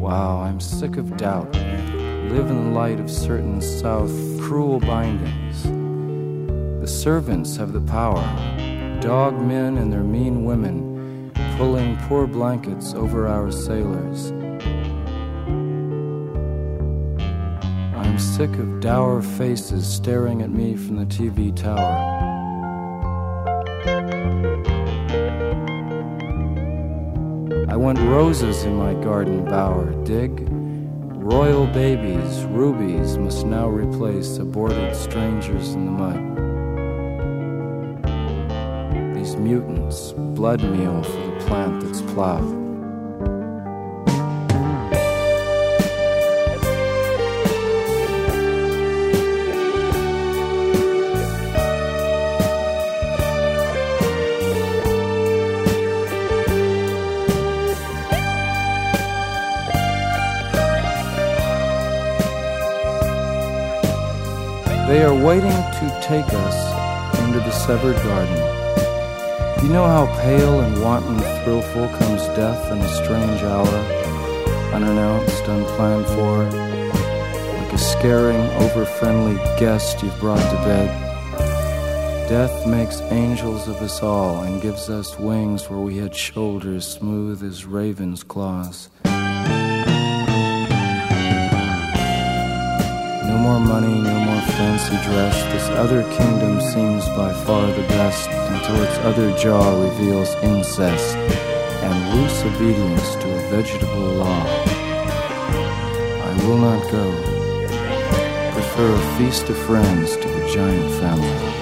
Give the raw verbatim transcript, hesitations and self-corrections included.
Wow, I'm sick of doubt. Live in the light of certain South cruel bindings. The servants have the power, dog men and their mean women, pulling poor blankets over our sailors. I'm sick of dour faces staring at me from the T V tower. I want roses in my garden bower, dig? Royal babies, rubies must now replace aborted strangers in the mud. These mutants, blood meal for the plant that's plowed. They are waiting to take us into the severed garden. Do you know how pale and wanton thrillful comes death in a strange hour, unannounced, unplanned for, like a scaring, over-friendly guest you've brought to bed? Death makes angels of us all and gives us wings where we had shoulders smooth as ravens' claws. No more money, no more fancy dress. This other kingdom seems by far the best, until its other jaw reveals incest and loose obedience to a vegetable law. I will not go. Prefer a feast of friends to the giant family.